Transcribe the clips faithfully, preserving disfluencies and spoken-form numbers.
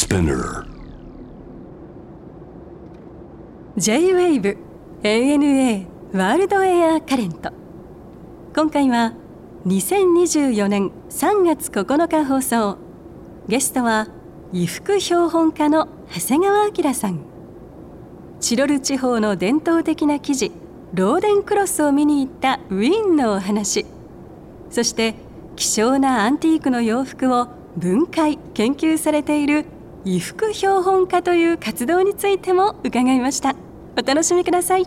Spinner J-ウェーブ エーエヌエー ワールドエアカレント。今回はにせんにじゅうよねんさんがつここのか放送。ゲストは衣服標本家の長谷川明さん。チロル地方の伝統的な生地ローデンクロスを見に行ったウィーンのお話、そして希少なアンティークの洋服を分解研究されている衣服標本家という活動についても伺いました。お楽しみください。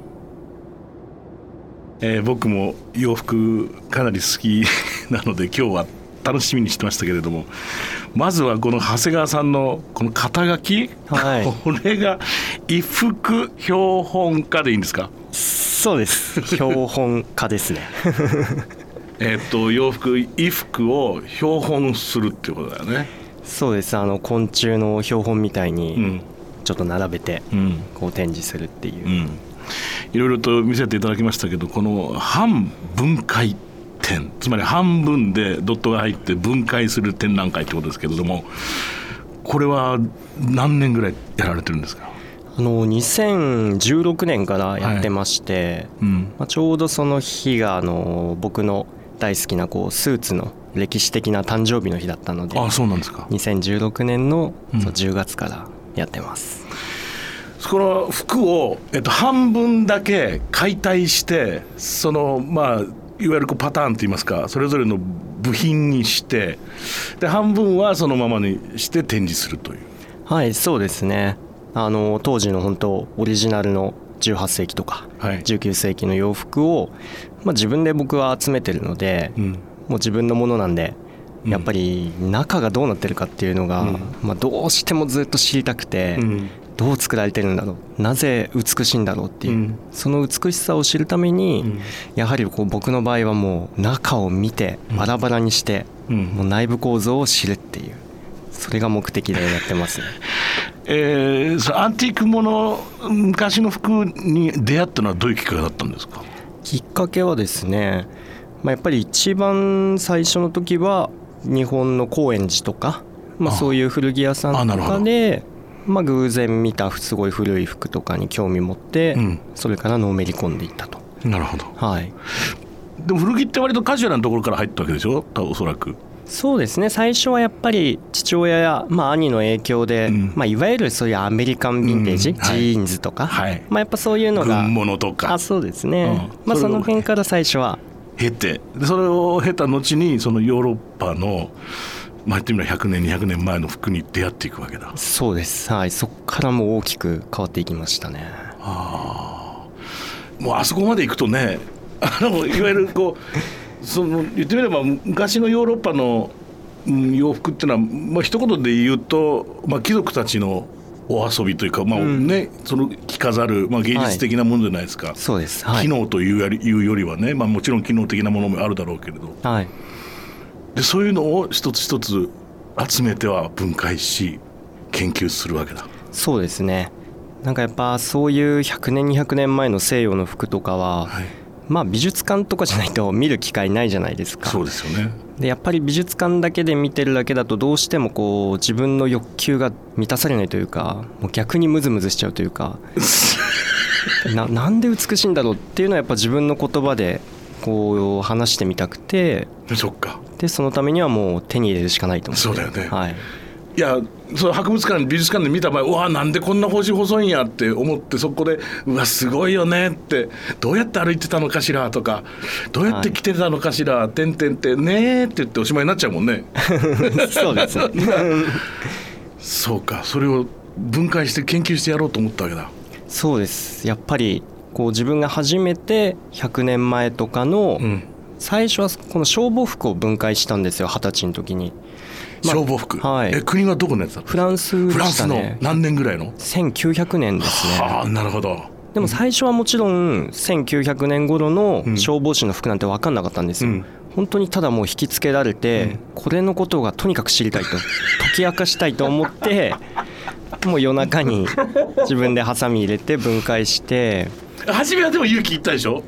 えー、僕も洋服かなり好きなので今日は楽しみにしてましたけれども、まずはこの長谷川さんのこの肩書き、はい、これが衣服標本家でいいんですか？ そうです、標本家ですねえっと洋服衣服を標本するっていうことだよね。 そうです、あの昆虫の標本みたいにちょっと並べてこう展示するっていう、うんうん、 いろいろと見せていただきましたけど、この半分解展、つまり半分でドットが入って分解する展覧会ってことですけれども、これは何年ぐらいやられてるんですか？ あのにせんじゅうろくねんからやってまして、はいうんまあ、ちょうどその日があの僕の大好きなこうスーツの歴史的な誕生日の日だったので、 あ、そうなんですか。 にせんじゅうろくねんのじゅうがつからやってます、 うん、その服を、えっと、半分だけ解体して、そのまあいわゆるこうパターンといいますか、それぞれの部品にして、で半分はそのままにして展示するという。 はい、そうですね。あの当時の本当オリジナルのじゅうはっせいきとか、はい、じゅうきゅうせいきの洋服を、まあ、自分で僕は集めてるので、うん、もう自分のものなんで、やっぱり中がどうなってるかっていうのが、うんまあ、どうしてもずっと知りたくて、うん、どう作られてるんだろう、なぜ美しいんだろうっていう、うん、その美しさを知るために、うん、やはりこう僕の場合はもう中を見てバラバラにして、うん、もう内部構造を知るっていう、それが目的でやってますねえー、そのアンティークもの、昔の服に出会ったのはどういうきっかけだったんですか？ きっかけはですね、まあ、やっぱり一番最初の時は日本の高円寺とか、まあ、そういう古着屋さんとかで、まあ、偶然見たすごい古い服とかに興味持って、うん、それからのめり込んでいったと。 なるほど、 はい、 でも古着って割とカジュアルなところから入ったわけでしょ、おそらく。 そうですね、最初はやっぱり父親や、まあ、兄の影響で、うんまあ、いわゆるそういうアメリカンヴィンテージ、うんはい、ジーンズとか、はいまあ、やっぱそういうのが軍物とか、 あそうですね、うんまあ、その辺から最初は経て、でそれを経た後にそのヨーロッパの、まあ、言ってみればひゃくねんにひゃくねんまえの服に出会っていくわけだ。 そうです、はい、そこからもう大きく変わっていきましたね。 あもうあそこまで行くとね、あのいわゆるこうその言ってみれば昔のヨーロッパの、うん、洋服っていうのは、まあ、一言で言うと、まあ、貴族たちのお遊びというか、まあねうん、その着飾る、まあ、芸術的なものじゃないですか、はい、 そうです、はい、 機能というより、いうよりはね、まあ、もちろん機能的なものもあるだろうけれど、はい、でそういうのを一つ一つ集めては分解し研究するわけだ。 そうですね、なんかやっぱそういうひゃくねんにひゃくねんまえの西洋の服とかは、はいまあ、美術館とかじゃないと見る機会ないじゃないですか。 そうですよね。 でやっぱり美術館だけで見てるだけだとどうしてもこう自分の欲求が満たされないというか、もう逆にムズムズしちゃうというかな, なんで美しいんだろうっていうのはやっぱ自分の言葉でこう話してみたくて、 そっか。 でそのためにはもう手に入れるしかないと思って。 そうだよね、 はい、 いやその博物館美術館で見た場合、うわなんでこんな星細いんやって思って、そこでうわすごいよねって、どうやって歩いてたのかしらとか、どうやって着てたのかしら、はい、てんてんてねーって言っておしまいになっちゃうもんねそうですそうか、それを分解して研究してやろうと思ったわけだ。 そうです、やっぱりこう自分が初めてひゃくねんまえとかの、うん、最初はこの消防服を分解したんですよ、はたちの時に。 まあ、消防服、はい、え国はどこのやつだった？ フランスでしたね。 フランスの何年ぐらいの？ せんきゅうひゃくねんですね。 はあ、なるほど。 でも最初はもちろんせんきゅうひゃくねん頃の消防士の服なんて分かんなかったんですよ、うん、本当にただもう引きつけられて、うん、これのことがとにかく知りたいと解き明かしたいと思ってもう夜中に自分でハサミ入れて分解して。 初めはでも勇気いったでしょ？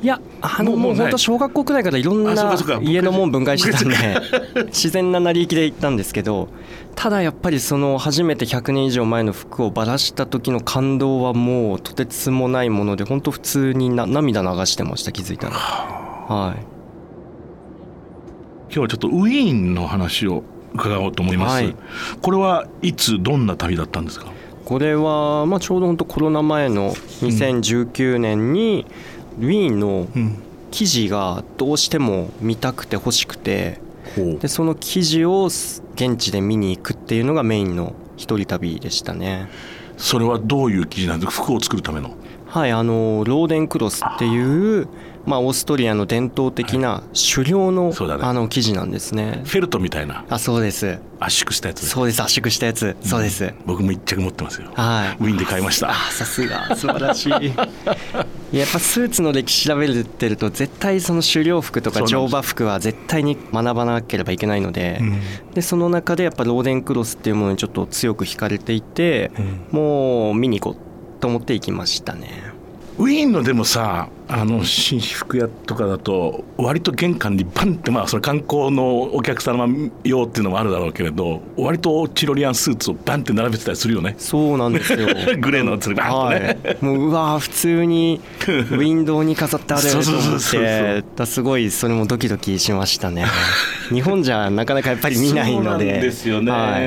いやあのもう本当小学校くらいからいろんな家の門分解してたんで自然な成り行きで行ったんですけど、ただやっぱりその初めてひゃくねん以上前の服をばらした時の感動はもうとてつもないもので、本当普通にな涙流してました、気づいたら。はい、 今日はちょっとウィーンの話を伺おうと思います、はい、これはいつどんな旅だったんですか？ これはまあちょうど本当コロナ前のにせんじゅうきゅうねんに、うんウィーンの記事がどうしても見たくて欲しくて、でその記事を現地で見に行くっていうのがメインの一人旅でしたね。 それはどういう記事なんですか？服を作るための。 はい、あのローデンクロスっていうまあ、オーストリアの伝統的な狩猟の、はいね、あの生地なんですね。 フェルトみたいな。 あ、そうです。 圧縮したやつ。 そうです、圧縮したやつ、うん、そうです。 僕も一着持ってますよ。 はい、 ウィーンで買いました。 あ、さすが素晴らしいやっぱスーツの歴史調べてると絶対その狩猟服とか乗馬服は絶対に学ばなければいけないので、うん、でその中でやっぱローデンクロスっていうものにちょっと強く惹かれていて、うん、もう見に行こうと思って行きましたね。 ウィーンのでもさ、あの紳士服屋とかだと割と玄関にバンって、まあそれ観光のお客様用っていうのもあるだろうけれど、割とチロリアンスーツをバンって並べてたりするよね。 そうなんですよグレーのやつでバンとね、 はい、もううわ普通にウィンドウに飾ってあると思ってすごいそれもドキドキしましたね日本じゃなかなかやっぱり見ないので。 そうなんですよね、はい、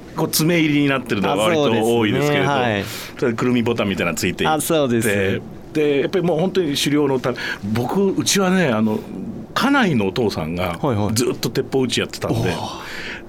こう爪入りになってるのが割と多いですけれど、はい、くるみボタンみたいなのついていて、 あ、そうです。 でやっぱりもう本当に狩猟のため、僕うちはね、あの家内のお父さんがずっと鉄砲撃ちやってたんで、はいはい、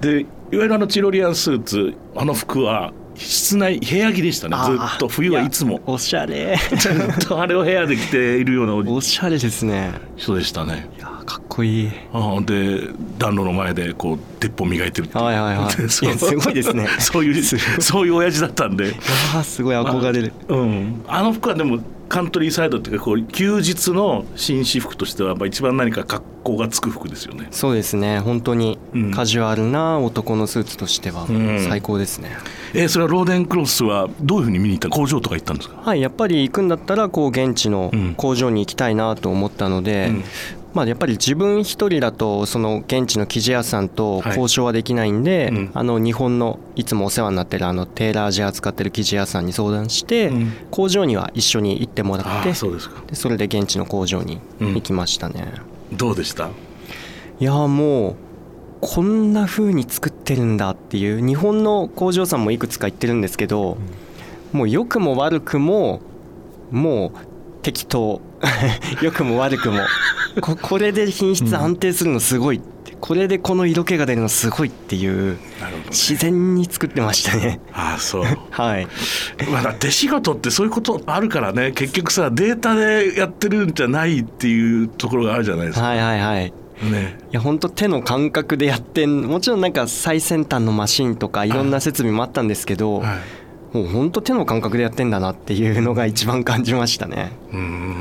でいわゆるあのチロリアンスーツ、あの服は室内部屋着でしたね。ずっと冬はいつもおしゃれずっとあれを部屋で着ているようなおしゃれですね。 人でしたね。 いやかっこいい。 あで暖炉の前でこう鉄砲磨いてるって、 はいはいはい、いやすごいですねそういうそういう親父だったんで、いやすごい憧れる。 あ、うん、あの服はでもカントリーサイドっていうかこう休日の紳士服としては一番何か格好がつく服ですよね。 そうですね、本当にカジュアルな男のスーツとしては最高ですね、 うん、えー、それはローデンクロスはどういうふうに見に行った？工場とか行ったんですか？ はい、やっぱり行くんだったらこう現地の工場に行きたいなと思ったので、うん、まあ、やっぱり自分一人だとその現地の生地屋さんと交渉はできないんで、はい、うん、あの日本のいつもお世話になってるあのテーラージ扱ってる生地屋さんに相談して、うん、工場には一緒に行ってもらって、 そうですか。 でそれで現地の工場に行きましたね、 うん、どうでした？ いやもうこんな風に作ってるんだっていう、日本の工場さんもいくつか行ってるんですけど、うん、もう良くも悪くももう適当良くも悪くもこ, これで品質安定するのすごいって、うん、これでこの色気が出るのすごいっていう、ね、自然に作ってましたね。 ああそうはい、 まだ手仕事ってそういうことあるからね、結局さデータでやってるんじゃないっていうところがあるじゃないですか。 はいはいはい、ね、いや本当手の感覚でやってん、もちろんなんか最先端のマシンとかいろんな設備もあったんですけど、はい、もう本当手の感覚でやってんだなっていうのが一番感じましたね。うん、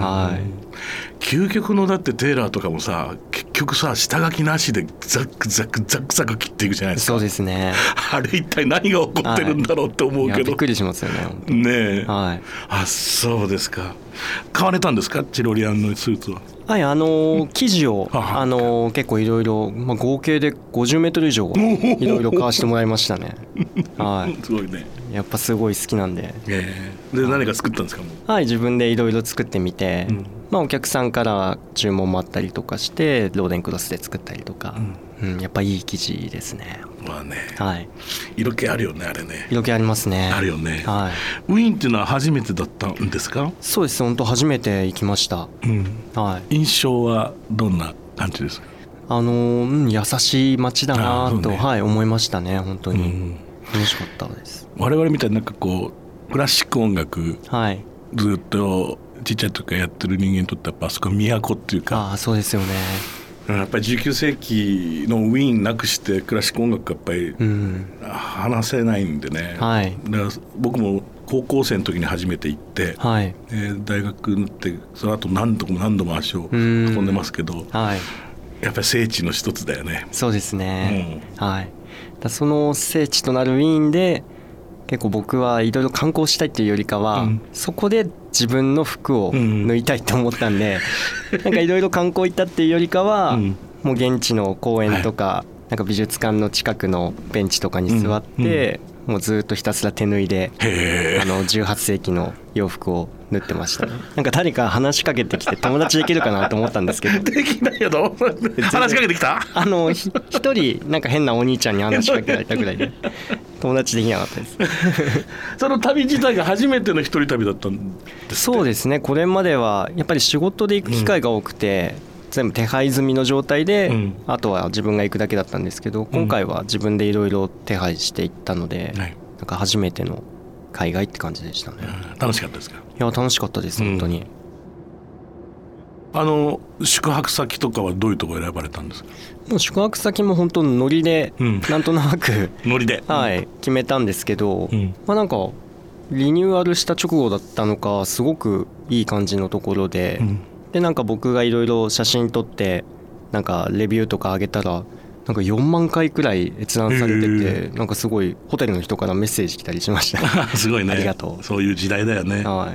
はい、 究極のだってテーラーとかもさ、結局さ下書きなしでザクザクザクザク切っていくじゃないですか。 そうですね。 あれ一体何が起こってるんだろうって思うけど、はい、 びっくりしますよね。 ねえ、 はい、 あそうですか。買われたんですか、チロリアンのスーツは？ はい、あのー、生地を、あのー、結構いろいろ合計でごじゅうメートル以上いろいろ買わせてもらいましたねはい、 すごいね。 やっぱすごい好きなんで、 えー、で何か作ったんですか？もう、 はい、自分でいろいろ作ってみて、うん、まあ、お客さんから注文もあったりとかしてローデンクロスで作ったりとか、うんうん、やっぱいい生地ですね。 まあね、はい、 色気あるよね、あれね。 色気ありますね。 あるよね、 はい、 ウィーンっていうのは初めてだったんですか？ そうです、本当初めて行きました、うん、はい、 印象はどんな感じですか？ あのーうん、優しい街だなと、ね、はい、思いましたね。本当に、うん、楽しかったです。我 々みたいになんかこうクラシック音楽、はい、ずっとちっちゃい時からやってる人間にとってやっぱあそこは都っていうか、 あ、そうですよね。 やっぱりじゅうきゅうせいきのウィーンなくしてクラシック音楽やっぱり話せないんでね、うん、はい、だから僕も高校生の時に初めて行って、はい、えー、大学になってその後何度も何度も足を運んでますけど、はい、やっぱり聖地の一つだよね。 そうですね、うん、はい、だその聖地となるウィーンで結構僕はいろいろ観光したいっていうよりかは、うん、そこで自分の服を脱いたいと思ったんで、うん、なんかいろいろ観光行ったっていうよりかは、うん、もう現地の公園とか、はい、なんか美術館の近くのベンチとかに座って、うんうん、もうずっとひたすら手脱いであのじゅうはっせいきの洋服を縫ってましたね。なんか誰か話しかけてきて友達できるかなと思ったんですけどできないよど話しかけてきたあのひ一人なんか変なお兄ちゃんに話しかけられたぐらいで友達できなかったですその旅自体が初めての一人旅だったんですそうですね。これまではやっぱり仕事で行く機会が多くて、うん、全部手配済みの状態で、うん、あとは自分が行くだけだったんですけど、今回は自分でいろいろ手配していったので、うん、なんか初めての海外って感じでしたね、 うん、楽しかったですか？いや楽しかったです本当に、 うん、あの宿泊先とかはどういうところ選ばれたんですか？ もう宿泊先も本当ノリで、うん、なんとなくノリで、 はい、決めたんですけど、うん、まあなんかリニューアルした直後だったのかすごくいい感じのところで、うん、でなんか僕がいろいろ写真撮ってなんかレビューとか上げたらなんかよんまんかいくらい閲覧されてて、えー、なんかすごいホテルの人からメッセージ来たりしましたすごいね。 ありがとう。 そういう時代だよね、 はい、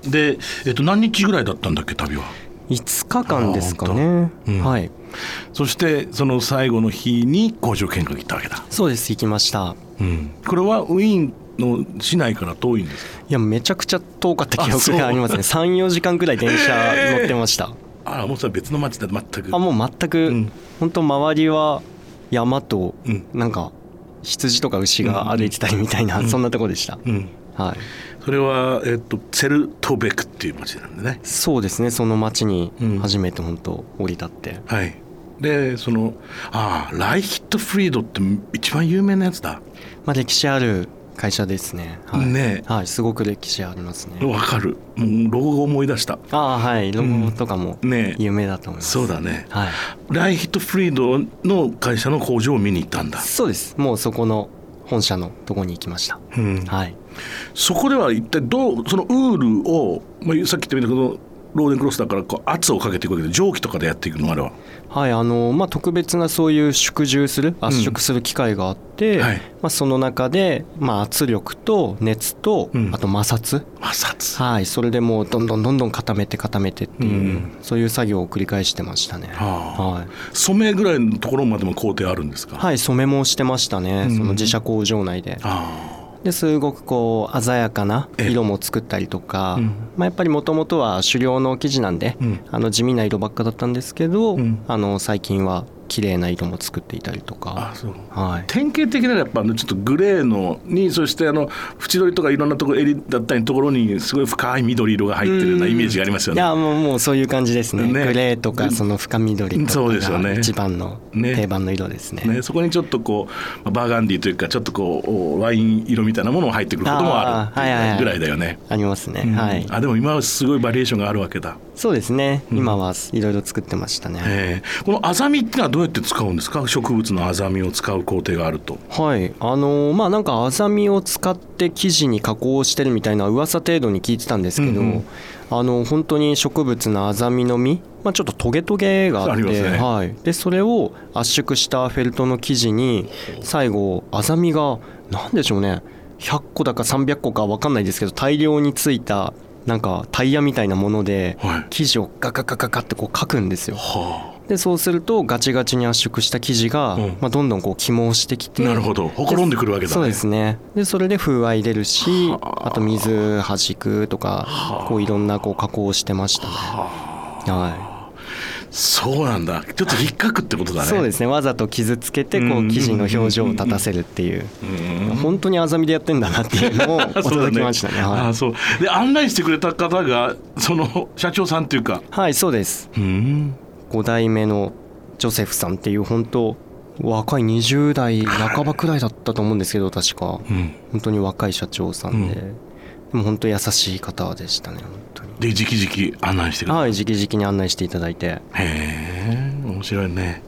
で、えっと、何日ぐらいだったんだっけ旅は？ いつかかんですかね、うん、はい。 そしてその最後の日に工場見学行ったわけだ。 そうです、行きました、うん、 これはウィーンの市内から遠いんですか？ いやめちゃくちゃ遠かった記憶がありますね。 さんよじかんくらい電車乗ってました、 えー、ああもうそれ別の街だ全く。 あもう全く、うん、本当周りは山となんか羊とか牛が歩いてたりみたいな、うん、そんなとこでした、うんはい、 それは、えっと、ツェルトベクっていう街なんでね。 そうですね、その街に初めて本当降り立って、 うん、はいでそのああライヒットフリードって一番有名なやつだ。 まあ歴史ある会社ですね、はいねはい、すごく歴史ありますね。 わかる、もうロゴを思い出した。 あはいロゴとかも有名だと思います、 うんね、そうだね、 はい、 ライヒットフリードの会社の工場を見に行ったんだ。 そうです、もうそこの本社のとこに行きました、うんはい、 そこでは一体どうそのウールを、まあ、さっき言ったみたいなこのローデンクロスだからこう圧をかけていくわけで蒸気とかでやっていくのあれは。 はいあのまあ、特別なそういう縮重する圧縮する機械があって、うんはいまあ、その中で、まあ、圧力と熱と、うん、あと摩擦、 摩擦、 はい、それでもうどんどんどんどん固めて固めてっていう、うん、そういう作業を繰り返してましたね、はあはい、 染めぐらいのところまでも工程あるんですか？ はい染めもしてましたね、うん、その自社工場内で。あですごくこう鮮やかな色も作ったりとか、うんまあ、やっぱりもともとは狩猟の生地なんで、うん、あの地味な色ばっかだったんですけど、うん、あの最近は綺麗な色も作っていたりとか。 あそう、はい、典型的なやっぱちょっとグレーのにそしてあの縁取りとかいろんなところ襟だったりのところにすごい深い緑色が入ってるようなイメージがありますよね。 いやもう、もうそういう感じです ね, ねグレーとかその深緑とかが一番の定番の色です ね, ね, ねそこにちょっとこうバーガンディというかちょっとこうワイン色みたいなものが入ってくることもあるっていうぐらいだよね。あ、はいはいはい、ありますね、 うんはい、 あでも今はすごいバリエーションがあるわけだ。 そうですね、うん、今はいろいろ作ってましたね、 えー、このアザミってのはどうやって使うんですか？植物のアザミを使う工程があると。 はいあのー、まあなんかアザミを使って生地に加工してるみたいな噂程度に聞いてたんですけど、うんうん、あの本当に植物のアザミの実、まあ、ちょっとトゲトゲがあってありますね、はい、でそれを圧縮したフェルトの生地に最後アザミが何でしょうねひゃっこだかさんびゃっこか分かんないですけど大量についたなんかタイヤみたいなもので生地をガガガガガってこう書くんですよ、はあ、でそうするとガチガチに圧縮した生地が、うんまあ、どんどんこう起毛してきて。 なるほど、ほころんでくるわけだね。 そうですね。でそれで風合い入れるし、あと水弾くとかこういろんなこう加工をしてましたね。はいそうなんだ、ちょっと引っかくってことだね。 そうですね、わざと傷つけてこう生地の表情を立たせるっていう、本当にアザミでやってんだなっていうのを驚きましたね。はい、あそうで案内してくれた方がその社長さんっていうか。 はいそうです、うんご代目のジョセフさんっていう本当若いにじゅうだいなかばくらいだったと思うんですけど確か、うん、本当に若い社長さんで、うん、でも本当優しい方でしたね本当に。 で直々案内してくれた。 はい直々に案内していただいて。へえ面白いね。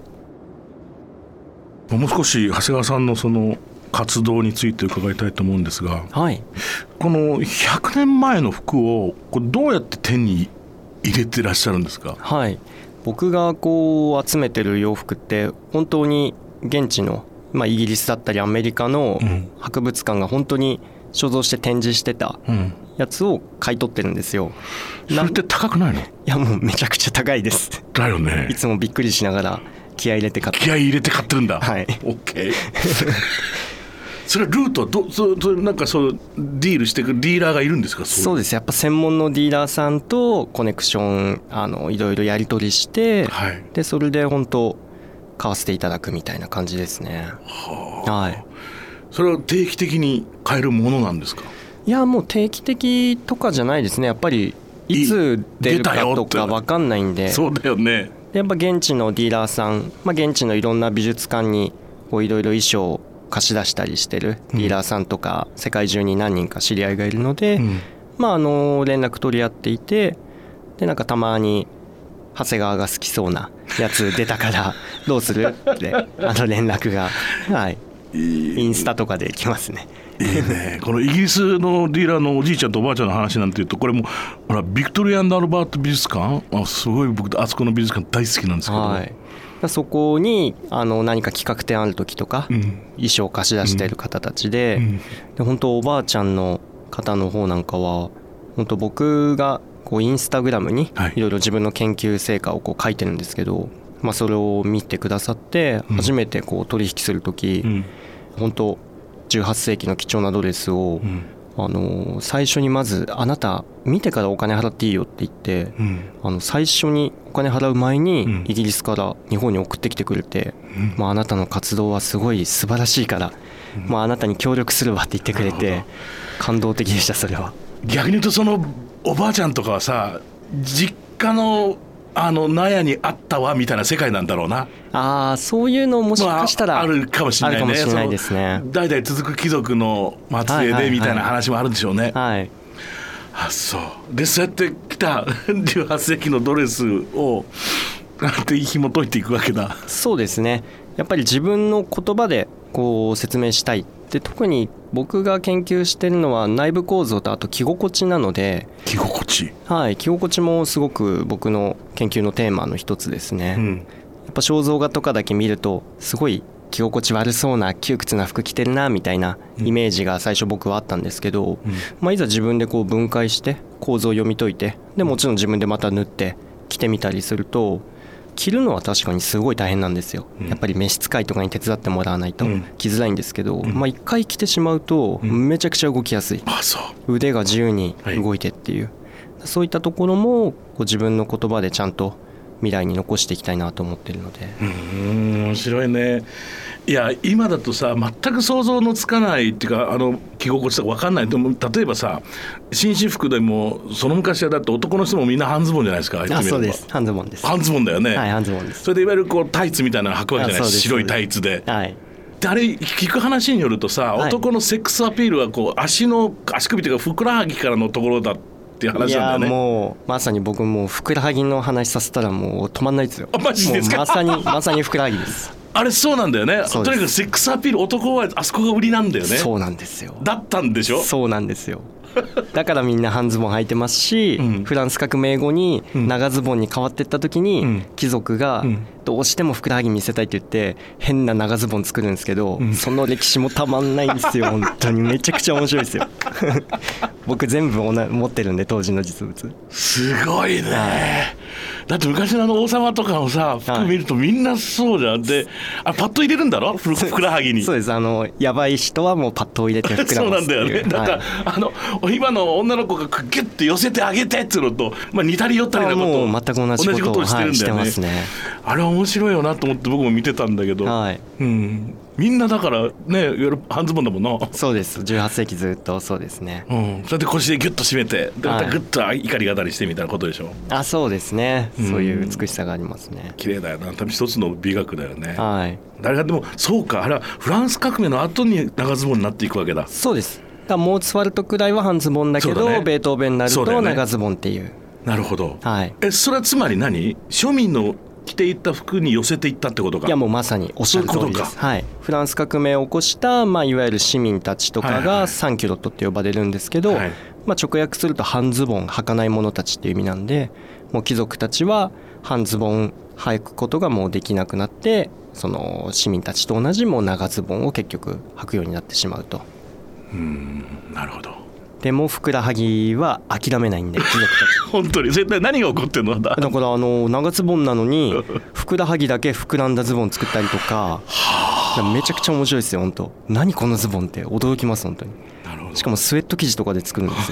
もう少し長谷川さんのその活動について伺いたいと思うんですが、はい、このひゃくねんまえの服をこれどうやって手に入れてらっしゃるんですか？ はい僕がこう集めてる洋服って本当に現地のまあ、イギリスだったりアメリカの博物館が本当に所蔵して展示してたやつを買い取ってるんですよ。 それって高くないの？いやもうめちゃくちゃ高いです。 だよね。 いつもびっくりしながら気合い入れて買って気合い入れて買ってるんだ。 はい。 オッケー。それはルートはどそそなんかそうディールしていくディーラーがいるんですか？ そうです。やっぱ専門のディーラーさんとコネクションあのいろいろやり取りして、はい、でそれで本当買わせていただくみたいな感じですね。はあ、はい。 それは定期的に買えるものなんですか？ いやもう定期的とかじゃないですね。やっぱりいつ出るかとか分かんないんで。 そうだよね。 でやっぱ現地のディーラーさん、まあ、現地のいろんな美術館にこういろいろ衣装を貸し出したりしてるディーラーさんとか、うん、世界中に何人か知り合いがいるので、うん、まああの連絡取り合っていて、でなんかたまに長谷川が好きそうなやつ出たからどうするってあの連絡が、はい、インスタとかで来ますね。 いいね。このイギリスのディーラーのおじいちゃんとおばあちゃんの話なんていうと、これもほらビクトリア&アルバート美術館、あすごい僕あそこの美術館大好きなんですけど、はい、 そこにあの何か企画展ある時とか、うん、衣装を貸し出している方たちで、うん、で本当おばあちゃんの方の方なんかは本当僕がこうインスタグラムにいろいろ自分の研究成果をこう書いてるんですけど、はい、まあ、それを見てくださって初めてこう取引する時、うん、本当じゅうはっせいきの貴重なドレスを、うん、あの最初にまずあなた見てからお金払っていいよって言って、うん、あの最初にお金払う前にイギリスから日本に送ってきてくれて、うん、まあ、あなたの活動はすごい素晴らしいから、うん、まあ、あなたに協力するわって言ってくれて感動的でした。それは逆に言うとそのおばあちゃんとかはさ実家のあの納屋にあったわみたいな世界なんだろうな。 ああそういうのもしかしたら、 まあ、あるかもしれないね。あるかもしれないですね。代々続く貴族の末裔でみたいな話もあるんでしょうね。 はい、はい、 あそうでそうやって来たじゅうはっせいきのドレスをなんて紐解いていくわけだ。 そうですね。やっぱり自分の言葉でこう説明したいで、特に僕が研究してるのは内部構造とあと着心地なので。 着心地、 はい、着心地もすごく僕の研究のテーマの一つですね、うん、やっぱ肖像画とかだけ見るとすごい着心地悪そうな窮屈な服着てるなみたいなイメージが最初僕はあったんですけど、うん、まあ、いざ自分でこう分解して構造を読み解いて、でもちろん自分でまた縫って着てみたりすると着るのは確かにすごい大変なんですよ、うん、やっぱり召使いとかに手伝ってもらわないと着づらいんですけど、うん、まあ、一回着てしまうとめちゃくちゃ動きやすい、うん、あそう腕が自由に動いてっていう、はい、そういったところもこう自分の言葉でちゃんと未来に残していきたいなと思ってるので。 うーん面白いね。いや今だとさ全く想像のつかないっていうかあの着心地とか分かんない。でも例えばさ紳士服でもその昔はだって男の人もみんな半ズボンじゃないですか。 あそうです半ズボンです。 半ズボンだよね。 はい半ズボンです。 それでいわゆるこうタイツみたいなの履くわけじゃないですか。白いタイツで、はい、であれ聞く話によるとさ、はい、男のセックスアピールはこう足の足首というかふくらはぎからのところだっていう話なんだよね。 いやもうまさに僕もふくらはぎの話させたらもう止まんないですよ。 あマジですか。 もうまさにまさにふくらはぎです。 あれそうなんだよね。とにかくセックスアピール男はあそこが売りなんだよね。 そうなんですよ。 だったんでしょ。 そうなんですよ。だからみんな半ズボン履いてますし、うん、フランス革命後に長ズボンに変わっていった時に、うん、貴族がどうしてもふくらはぎ見せたいって言って変な長ズボン作るんですけど、うん、その歴史もたまんないんですよ。本当にめちゃくちゃ面白いですよ。僕全部持ってるんで当時の実物。 すごいね。だって昔のあの王様とかのさ服見るとみんなそうじゃん。であパッと入れるんだろふくらはぎに。 そうです。あのやばい人はもうパッと入れて膨らますっていう。 そうなんだよね。だから、はい、あの今の女の子がギュッて寄せてあげてっていうのと、まあ、似たり寄ったりなことを全く同じことをしてるんだよね。はい、してますね。 あれは面白いよなと思って僕も見てたんだけど、はい、うん、みんなだからねいわゆる半ズボンだもんな。 そうですじゅうはっせいきずっとそうですね、 うん、それで腰でギュッと締めてでまたグッと怒り語りしてみたいなことでしょ、はい、 あそうですね、うん、そういう美しさがありますね。 綺麗だよな。多分一つの美学だよね。 はい。 誰がでもそうかあれはフランス革命の後に長ズボンになっていくわけだ。 そうです。だモーツァルトくらいは半ズボンだけど、ね、ベートーベンになると長ズボンっていう、ね、 なるほど、 はい、 えそれはつまり何庶民の着ていった服に寄せていったってことか。 いやもうまさにおっしゃる通りです。はい、フランス革命を起こした、まあ、いわゆる市民たちとかがサンキュロットって呼ばれるんですけど、はいはい、まあ、直訳すると半ズボン履かない者たちっていう意味なんで、 もう貴族たちは半ズボン履くことがもうできなくなって、その市民たちと同じもう長ズボンを結局履くようになってしまうと。 うーん、なるほど。 でもふくらはぎは諦めないんで、貴族たち本当に絶対何が起こってんのだ。 だからあの長ズボンなのにふくらはぎだけ膨らんだズボン作ったりとかめちゃくちゃ面白いですよ本当。何このズボンって驚きます本当に。 なるほど。 しかもスウェット生地とかで作るんですよ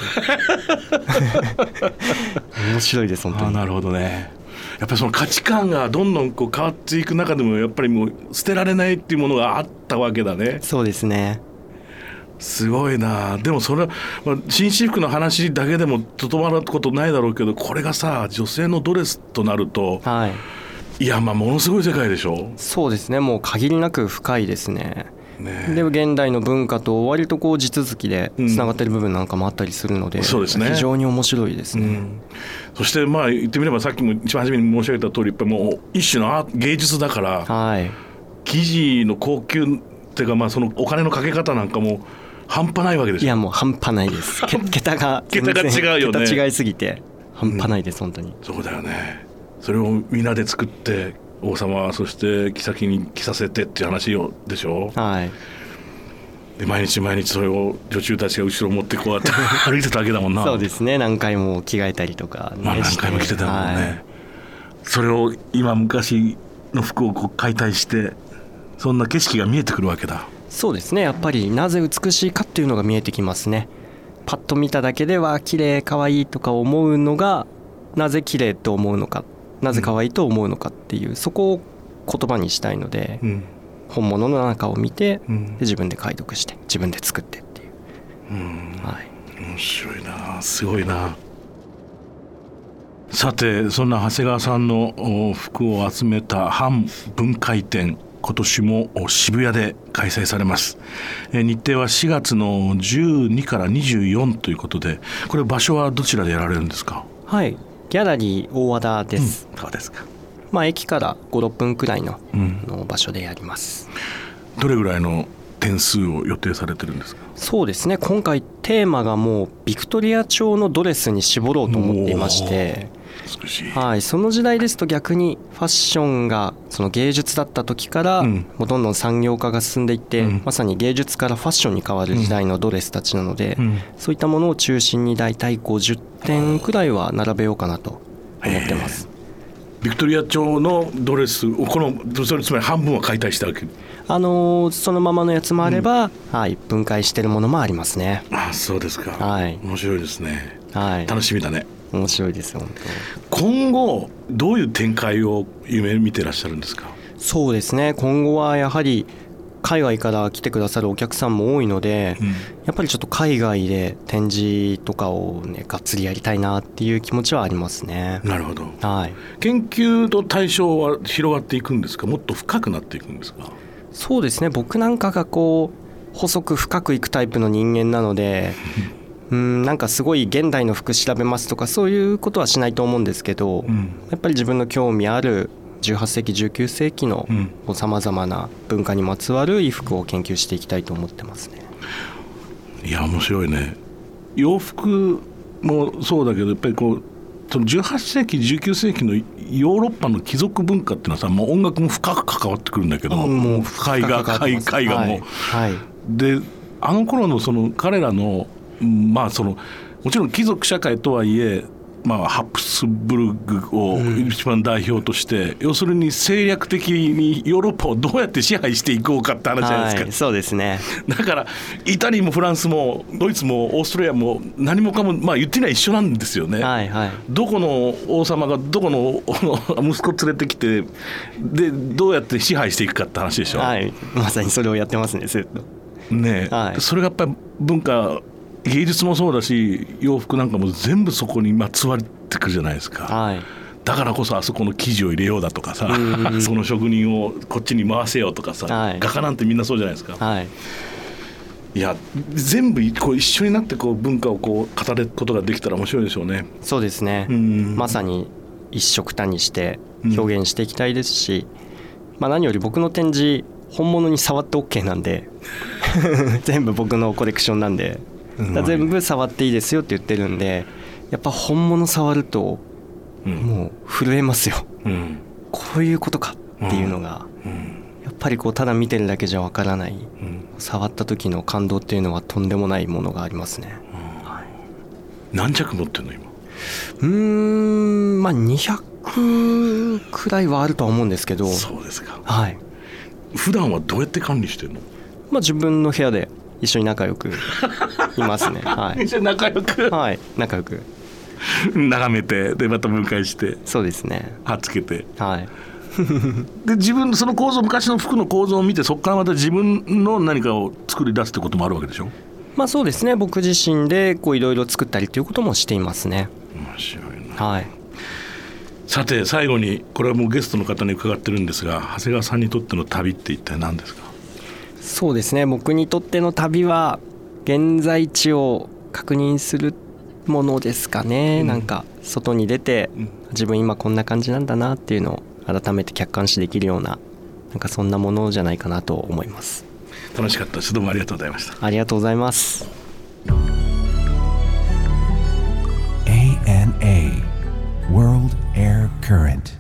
面白いです本当に。 あ、なるほどね。やっぱりその価値観がどんどんこう変わっていく中でもやっぱりもう捨てられないっていうものがあったわけだね。 そうですね。 すごいな。でもそれは、まあ、紳士服の話だけでもとどまることないだろうけど、これがさ女性のドレスとなると、 はい、 いやまあものすごい世界でしょ。 そうですね。もう限りなく深いですね。 ね、 で現代の文化と割とこう地続きでつながってる部分なんかもあったりするので、うん、そうですね、非常に面白いですね、うん、 そしてまあ言ってみればさっきも一番初めに申し上げた通り、やっぱりもう一種の芸術だから、はい、生地の高級っていうか、まあそのお金のかけ方なんかも半端ないわけでしょ。 いやもう半端ないです桁が桁が違うよね。 桁違いすぎて半端ないです、うん、本当に。 そうだよね。それをみんなで作って王様そして妃に着させてっていう話よでしょ。はい。で毎日毎日それを女中たちが後ろ持ってこうやって歩いてたわけだもんな。 そうですね。何回も着替えたりとか、ね、 まあ何回も着てたもんね、はい、それを今昔の服をこう解体してそんな景色が見えてくるわけだ。 そうですね。やっぱりなぜ美しいかっていうのが見えてきますね。パッと見ただけでは綺麗可愛いとか思うのがなぜ綺麗と思うのか、なぜ可愛いと思うのかっていう、うん、そこを言葉にしたいので、うん、本物の中を見て、うん、で自分で解読して自分で作ってっていう、うん、はい、 面白いな、すごいな。さてそんな長谷川さんの服を集めた反分解展、今年も渋谷で開催されます。日程はしがつのじゅうにからにじゅうよんということで、これ場所はどちらでやられるんですか？ はい、ギャラリー大和田です、 うん、そうですか。 まあ、駅からご、ろっぷんくらい の,、うん、の場所でやります。 どれぐらいの点数を予定されてるんですか？ そうですね、今回テーマがもうビクトリア朝のドレスに絞ろうと思っていまして、 美しい、 はい、その時代ですと逆にファッションがその芸術だった時から、うん、もうどんどん産業化が進んでいって、うん、まさに芸術からファッションに変わる時代のドレスたちなので、うん、そういったものを中心にだいたいごじゅってんくらいは並べようかなと思ってます。 ビクトリア朝のドレスこのそれつまり半分は解体したわけ？ あのー、そのままのやつもあれば、うん、はい、分解してるものもありますね。 あ、そうですか、はい、面白いですね、はい、楽しみだね。 面白いですよ本当。 今後どういう展開を夢見てらっしゃるんですか？ そうですね、今後はやはり海外から来てくださるお客さんも多いので、うん、やっぱりちょっと海外で展示とかをねがっつりやりたいなっていう気持ちはありますね。 なるほど、 はい、 研究の対象は広がっていくんですか？もっと深くなっていくんですか？ そうですね、僕なんかがこう細く深くいくタイプの人間なのでうんなんかすごい現代の服調べますとかそういうことはしないと思うんですけど、うん、やっぱり自分の興味あるじゅうはっせいきじゅうきゅうせいきのさまざまな文化にまつわる衣服を研究していきたいと思ってますね。 いや面白いね。洋服もそうだけどやっぱりこうそのじゅうはっせいきじゅうきゅうせいきのヨーロッパの貴族文化っていうのはさ、もう音楽も深く関わってくるんだけど、もう絵画、絵画も、はいはい、であの頃のその彼らのまあそのもちろん貴族社会とはいえ、まあ、ハプスブルグを一番代表として、うん、要するに政略的にヨーロッパをどうやって支配していこうかって話じゃないですか、 はい、そうですね。 だからイタリアもフランスもドイツもオーストラリアも何もかも、まあ、言ってみれば一緒なんですよね、はいはい、どこの王様がどこの息子連れてきてでどうやって支配していくかって話でしょ、 はい、まさにそれをやってますねずっとね、はい、それがやっぱり文化芸術もそうだし洋服なんかも全部そこにまつわってくるじゃないですか、はい、だからこそあそこの生地を入れようだとかさ、うんうん、その職人をこっちに回せよとかさ、はい、画家なんてみんなそうじゃないですか、はい、いや全部こう一緒になってこう文化をこう語ることができたら面白いでしょうね。 そうですね、うん、まさに一色単にして表現していきたいですし、うんまあ、何より僕の展示本物に触って OK なんで全部僕のコレクションなんでだ全部触っていいですよって言ってるんで、やっぱ本物触るとうん、もう震えますよ、うん、こういうことかっていうのが、うんうん、やっぱりこうただ見てるだけじゃわからない、うん、触った時の感動っていうのはとんでもないものがありますね、うんはい、 何着持ってるの今？ うーんまあにひゃくくらいはあるとは思うんですけど。 そうですか。 はい。 普段はどうやって管理してるの？ まあ自分の部屋で一緒に仲良くいますね。はい。 一緒に仲良く。 はい。仲良く眺めて、でまた分解して。 そうですね。 貼っつけて。 はい。 で自分その構造、昔の服の構造を見て、そこからまた自分の何かを作り出すってこともあるわけでしょ？ まあそうですね。僕自身でこういろいろ作ったりということもしていますね。 面白いな。 はい。 さて最後に、これはもうゲストの方に伺ってるんですが、長谷川さんにとっての旅って一体何ですか？ そうですね、僕にとっての旅は現在地を確認するものですかね、うん、なんか外に出て、うん、自分今こんな感じなんだなっていうのを改めて客観視できるような、なんかそんなものじゃないかなと思います。 楽しかったです。どうもありがとうございました。 ありがとうございます。 エーエヌエー World Air Current